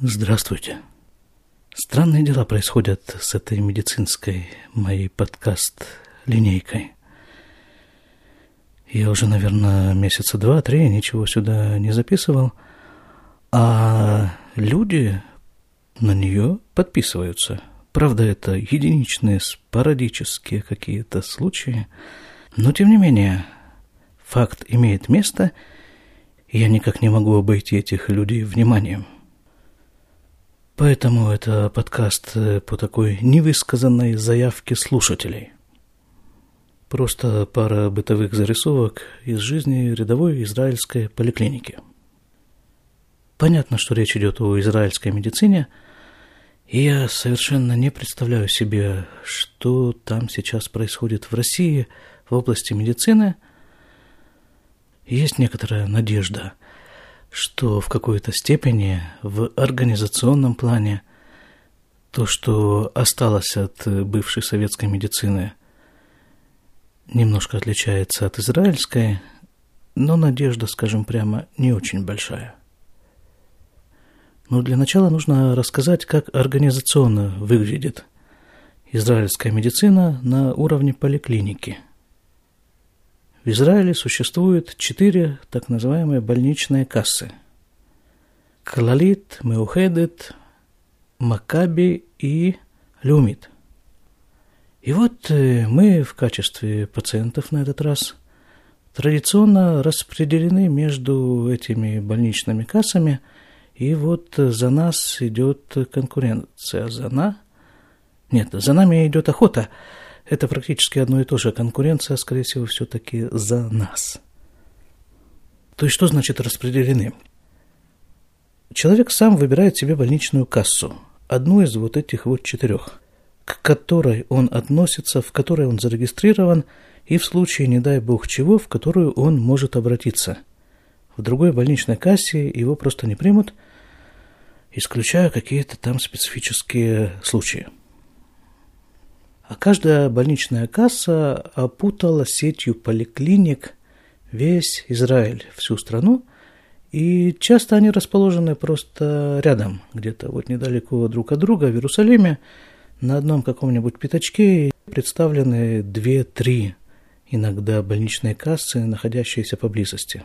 Здравствуйте. Странные дела происходят с этой медицинской моей подкаст-линейкой. Я уже, наверное, месяца 2-3 ничего сюда не записывал, а люди на нее подписываются. Правда, это единичные, спорадические какие-то случаи, но, тем не менее, факт имеет место, и я никак не могу обойти этих людей вниманием. Поэтому это подкаст по такой невысказанной заявке слушателей. Просто пара бытовых зарисовок из жизни рядовой израильской поликлиники. Понятно, что речь идет о израильской медицине, и я совершенно не представляю себе, что там сейчас происходит в России в области медицины. Есть некоторая надежда, что в какой-то степени в организационном плане то, что осталось от бывшей советской медицины, немножко отличается от израильской, но надежда, скажем прямо, не очень большая. Но для начала нужно рассказать, как организационно выглядит израильская медицина на уровне поликлиники. В Израиле существует 4 так называемые больничные кассы. Клалит, Меухедет, Макаби и Леумит. И вот мы в качестве пациентов на этот раз традиционно распределены между этими больничными кассами, и вот за нас идет конкуренция. За нами идет охота. Это практически одно и то же. Конкуренция, скорее всего, все-таки за нас. То есть, что значит распределены? Человек сам выбирает себе больничную кассу, одну из вот этих вот 4, к которой он относится, в которой он зарегистрирован, и в случае, не дай бог чего, в которую он может обратиться. В другой больничной кассе его просто не примут, исключая какие-то там специфические случаи. А каждая больничная касса опутала сетью поликлиник весь Израиль, всю страну, и часто они расположены просто рядом, где-то вот недалеко друг от друга, в Иерусалиме, на одном каком-нибудь пятачке представлены 2-3 иногда больничные кассы, находящиеся поблизости.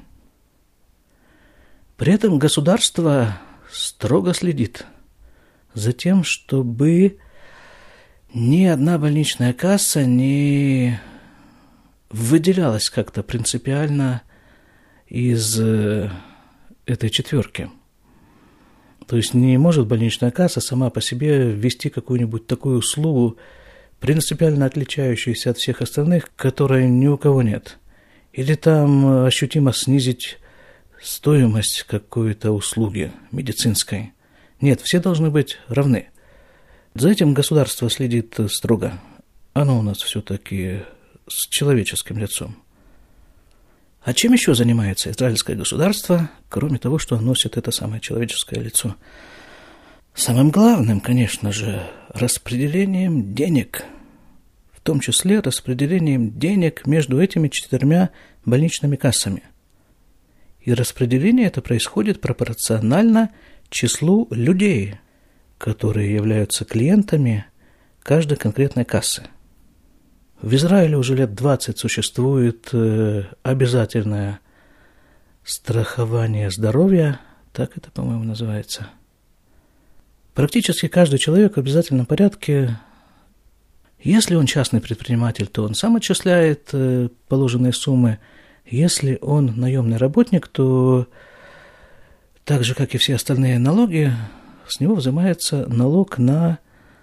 При этом государство строго следит за тем, чтобы ни одна больничная касса не выделялась как-то принципиально из этой 4. То есть не может больничная касса сама по себе ввести какую-нибудь такую услугу, принципиально отличающуюся от всех остальных, которой ни у кого нет. Или там ощутимо снизить стоимость какой-то услуги медицинской. Нет, все должны быть равны. За этим государство следит строго. Оно у нас все-таки с человеческим лицом. А чем еще занимается израильское государство, кроме того, что носит это самое человеческое лицо? Самым главным, конечно же, распределением денег. В том числе распределением денег между этими 4 больничными кассами. И распределение это происходит пропорционально числу людей, которые являются клиентами каждой конкретной кассы. В Израиле уже лет 20 существует обязательное страхование здоровья, так это, по-моему, называется. Практически каждый человек в обязательном порядке, если он частный предприниматель, то он сам отчисляет положенные суммы. Если он наемный работник, то так же, как и все остальные налоги, с него взимается налог на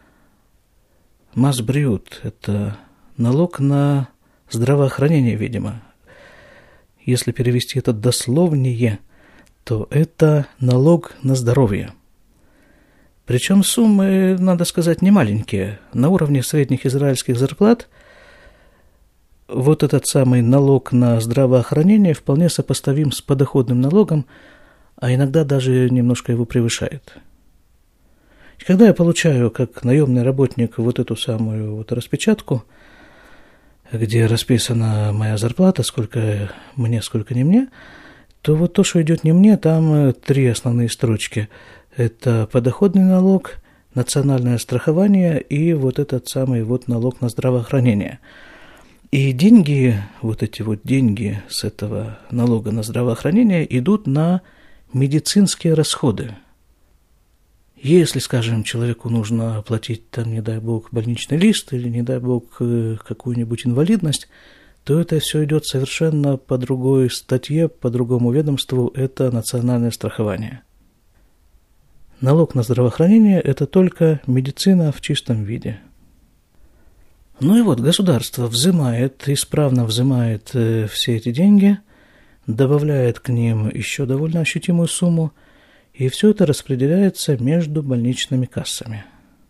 масбриут. Это налог на здравоохранение, видимо. Если перевести это дословнее, то это налог на здоровье. Причем суммы, надо сказать, не маленькие. На уровне средних израильских зарплат вот этот самый налог на здравоохранение вполне сопоставим с подоходным налогом, а иногда даже немножко его превышает. И когда я получаю, как наемный работник, вот эту самую вот распечатку, где расписана моя зарплата, сколько мне, сколько не мне, то вот то, что идет не мне, там 3 основные строчки. Это подоходный налог, национальное страхование и вот этот самый вот налог на здравоохранение. И деньги, вот эти вот деньги с этого налога на здравоохранение идут на медицинские расходы. Если, скажем, человеку нужно оплатить, там, не дай бог, больничный лист или, не дай бог, какую-нибудь инвалидность, то это все идет совершенно по другой статье, по другому ведомству, это национальное страхование. Налог на здравоохранение – это только медицина в чистом виде. Ну и вот государство исправно взимает все эти деньги, добавляет к ним еще довольно ощутимую сумму, и все это распределяется между больничными кассами.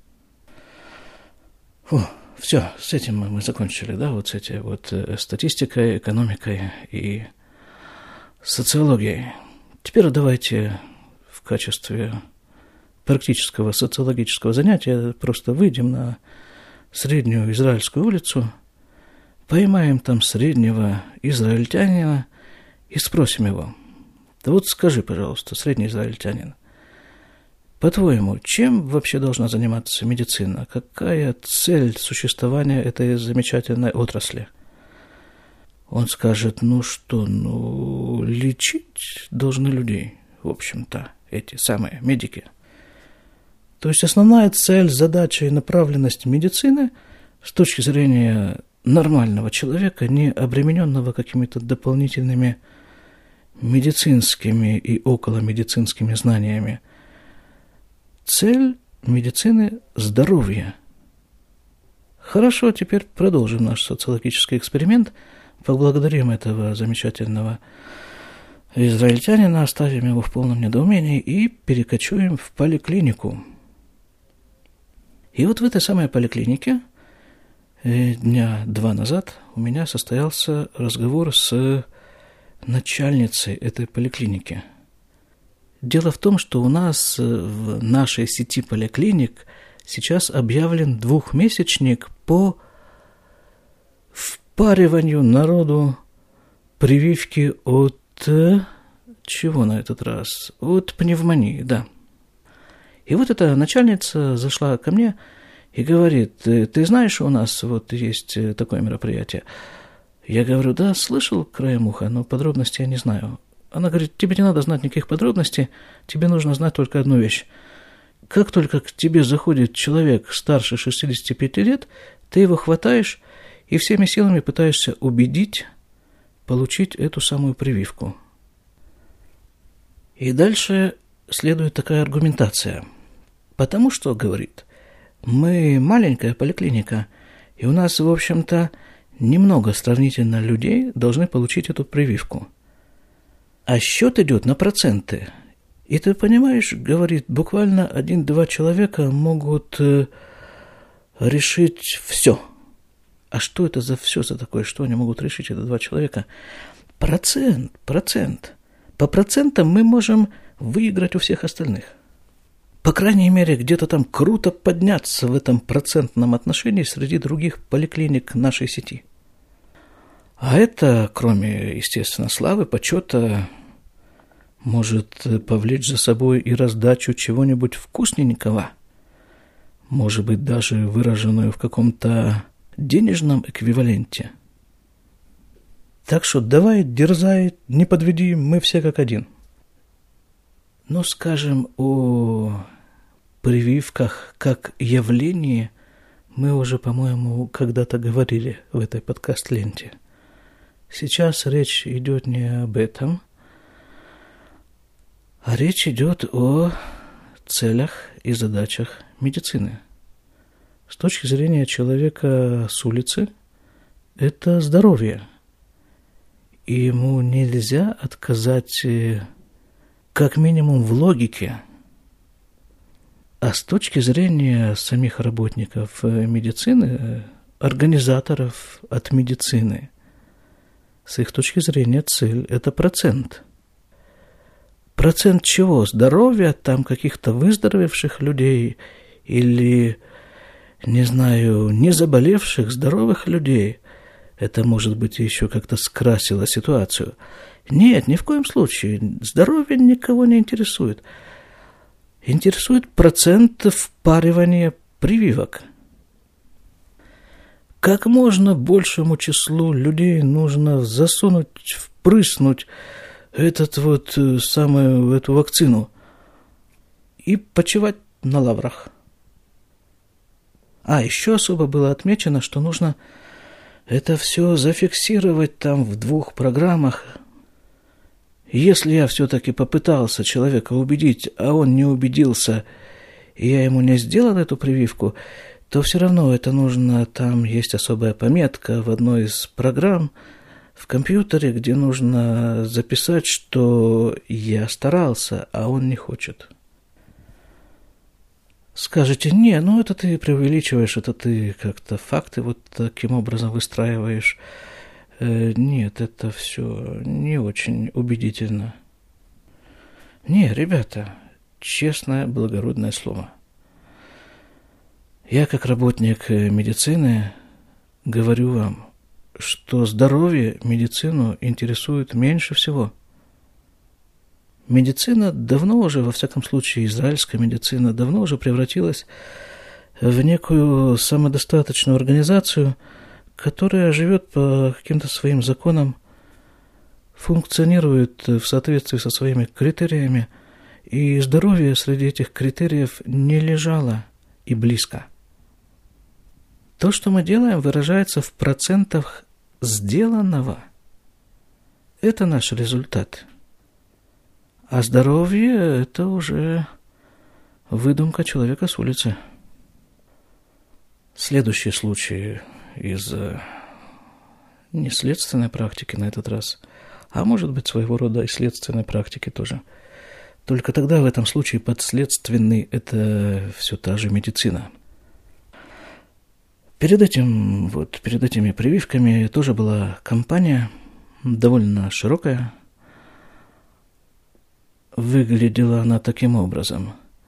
Все, с этим мы закончили, да, вот с этой вот статистикой, экономикой и социологией. Теперь давайте в качестве практического социологического занятия просто выйдем на среднюю израильскую улицу, поймаем там среднего израильтянина и спросим его: да вот скажи, пожалуйста, средний израильтянин, по-твоему, чем вообще должна заниматься медицина? Какая цель существования этой замечательной отрасли? Он скажет: лечить должны людей, в общем-то, эти самые медики. То есть основная цель, задача и направленность медицины с точки зрения нормального человека, не обремененного какими-то дополнительными медицинскими и околомедицинскими знаниями. Цель медицины – здоровье. Хорошо, теперь продолжим наш социологический эксперимент, поблагодарим этого замечательного израильтянина, оставим его в полном недоумении и перекочуем в поликлинику. И вот в этой самой поликлинике дня 2 назад у меня состоялся разговор с начальницей этой поликлиники. Дело в том, что у нас в нашей сети поликлиник сейчас объявлен 2-месячник по впариванию народу прививки от... чего на этот раз? От пневмонии, да. И вот эта начальница зашла ко мне и говорит: ты знаешь, у нас вот есть такое мероприятие. Я говорю: да, слышал краем уха, но подробностей я не знаю. Она говорит: тебе не надо знать никаких подробностей, тебе нужно знать только одну вещь. Как только к тебе заходит человек старше 65 лет, ты его хватаешь и всеми силами пытаешься убедить получить эту самую прививку. И дальше следует такая аргументация. Потому что, говорит, мы маленькая поликлиника, и у нас, в общем-то, немного сравнительно людей должны получить эту прививку. А счет идет на проценты. И ты понимаешь, говорит, буквально 1-2 человека могут решить все. А что это за все за такое? Что они могут решить, это 2 человека? Процент. По процентам мы можем выиграть у всех остальных. По крайней мере, где-то там круто подняться в этом процентном отношении среди других поликлиник нашей сети. А это, кроме, естественно, славы, почета, может повлечь за собой и раздачу чего-нибудь вкусненького, может быть, даже выраженную в каком-то денежном эквиваленте. Так что давай, дерзай, не подведи, мы все как один. Но, скажем, о прививках как явлении мы уже, по-моему, когда-то говорили в этой подкаст-ленте. Сейчас речь идет не об этом, а речь идет о целях и задачах медицины. С точки зрения человека с улицы, это здоровье. И ему нельзя отказать как минимум в логике. А с точки зрения самих работников медицины, организаторов от медицины, с их точки зрения цель – это процент. Процент чего? Здоровья, там каких-то выздоровевших людей или, не знаю, не заболевших, здоровых людей. Это, может быть, еще как-то скрасило ситуацию. Нет, ни в коем случае. Здоровье никого не интересует. Интересует процент впаривания прививок. Как можно большему числу людей нужно засунуть, впрыснуть эту вакцину и почивать на лаврах. А еще особо было отмечено, что нужно это все зафиксировать там в 2 программах. Если я все-таки попытался человека убедить, а он не убедился, и я ему не сделал эту прививку, то все равно это нужно, там есть особая пометка в одной из программ в компьютере, где нужно записать, что я старался, а он не хочет. Скажете, не, это ты преувеличиваешь, это ты как-то факты вот таким образом выстраиваешь. Нет, это все не очень убедительно. Не, ребята, честное, благородное слово. Я, как работник медицины, говорю вам, что здоровье медицину интересует меньше всего. Медицина давно уже, во всяком случае, израильская медицина давно уже превратилась в некую самодостаточную организацию, которая живет по каким-то своим законам, функционирует в соответствии со своими критериями, и здоровье среди этих критериев не лежало и близко. То, что мы делаем, выражается в процентах сделанного. Это наш результат. А здоровье – это уже выдумка человека с улицы. Следующий случай из неследственной практики на этот раз, а может быть своего рода и следственной практики тоже. Только тогда в этом случае подследственный – это все та же медицина. Перед этими прививками тоже была кампания, довольно широкая. Выглядела она таким образом.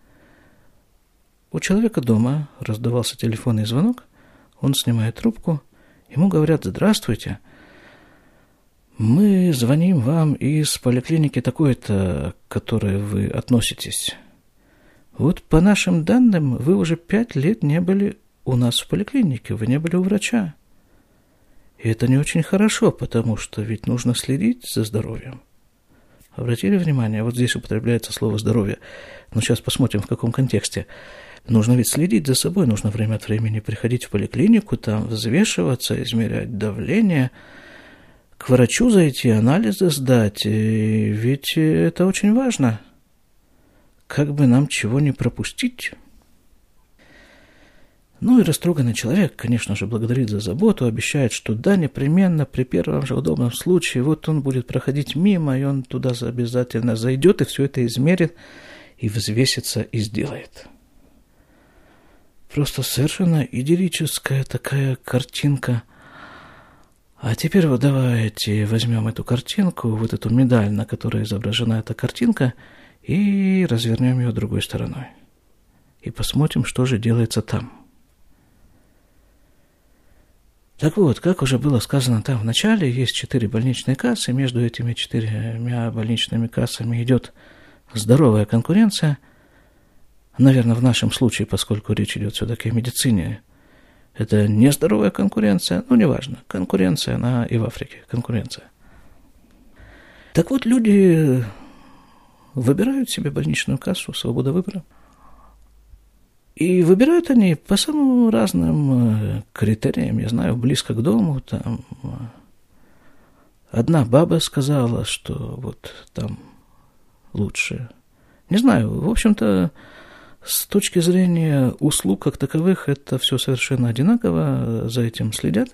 У человека дома раздавался телефонный звонок, он снимает трубку, ему говорят: «Здравствуйте, мы звоним вам из поликлиники такой-то, к которой вы относитесь. Вот по нашим данным, вы уже 5 лет не были у нас в поликлинике, вы не были у врача. И это не очень хорошо, потому что ведь нужно следить за здоровьем». Обратили внимание, вот здесь употребляется слово «здоровье». Но сейчас посмотрим, в каком контексте. Нужно ведь следить за собой, нужно время от времени приходить в поликлинику, там взвешиваться, измерять давление, к врачу зайти, анализы сдать. И ведь это очень важно. Как бы нам чего не пропустить. И растроганный человек, конечно же, благодарит за заботу, обещает, что да, непременно, при первом же удобном случае, вот он будет проходить мимо, и он туда обязательно зайдет, и все это измерит, и взвесится, и сделает. Просто совершенно идиллическая такая картинка. А теперь вот давайте возьмем эту картинку, вот эту медаль, на которой изображена эта картинка, и развернем ее другой стороной. И посмотрим, что же делается там. Так вот, как уже было сказано там в начале, есть 4 больничные кассы, между этими 4 больничными кассами идет здоровая конкуренция. Наверное, в нашем случае, поскольку речь идет все-таки о медицине, это нездоровая конкуренция, неважно, конкуренция, она и в Африке, конкуренция. Так вот, люди выбирают себе больничную кассу, свобода выбора. И выбирают они по самым разным критериям. Я знаю, близко к дому, там одна баба сказала, что вот там лучше. Не знаю, в общем-то, с точки зрения услуг как таковых, это все совершенно одинаково, за этим следят.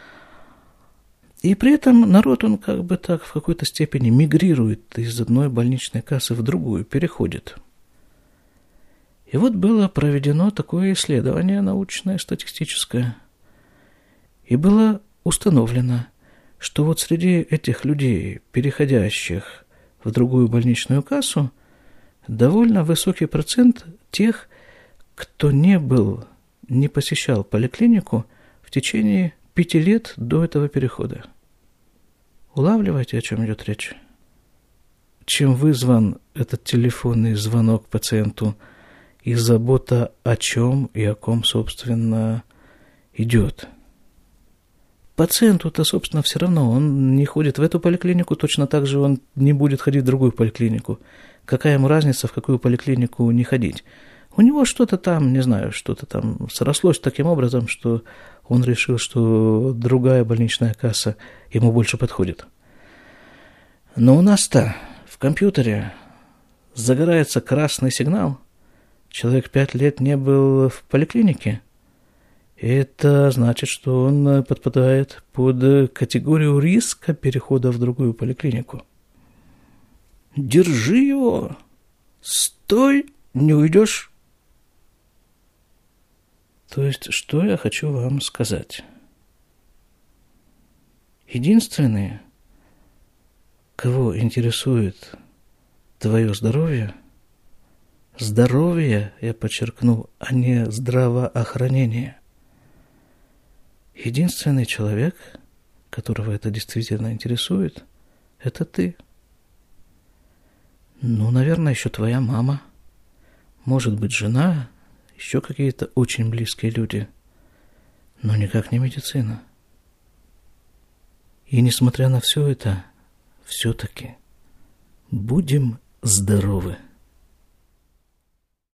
И при этом народ, он как бы так в какой-то степени мигрирует из одной больничной кассы в другую, переходит. И вот было проведено такое исследование научное, статистическое, и было установлено, что вот среди этих людей, переходящих в другую больничную кассу, довольно высокий процент тех, кто не посещал поликлинику в течение 5 лет до этого перехода. Улавливаете, о чем идет речь? Чем вызван этот телефонный звонок пациенту и забота о чем и о ком, собственно, идет. Пациенту-то, собственно, все равно, он не ходит в эту поликлинику, точно так же он не будет ходить в другую поликлинику. Какая ему разница, в какую поликлинику не ходить? У него что-то там, не знаю, что-то там срослось таким образом, что он решил, что другая больничная касса ему больше подходит. Но у нас-то в компьютере загорается красный сигнал. Человек 5 лет не был в поликлинике. Это значит, что он подпадает под категорию риска перехода в другую поликлинику. Держи его! Стой, не уйдешь! То есть, что я хочу вам сказать? Единственные, кого интересует твое здоровье, я подчеркну, а не здравоохранение. Единственный человек, которого это действительно интересует, это ты. Ну, наверное, еще твоя мама, может быть, жена, еще какие-то очень близкие люди, но никак не медицина. И несмотря на все это, все-таки будем здоровы.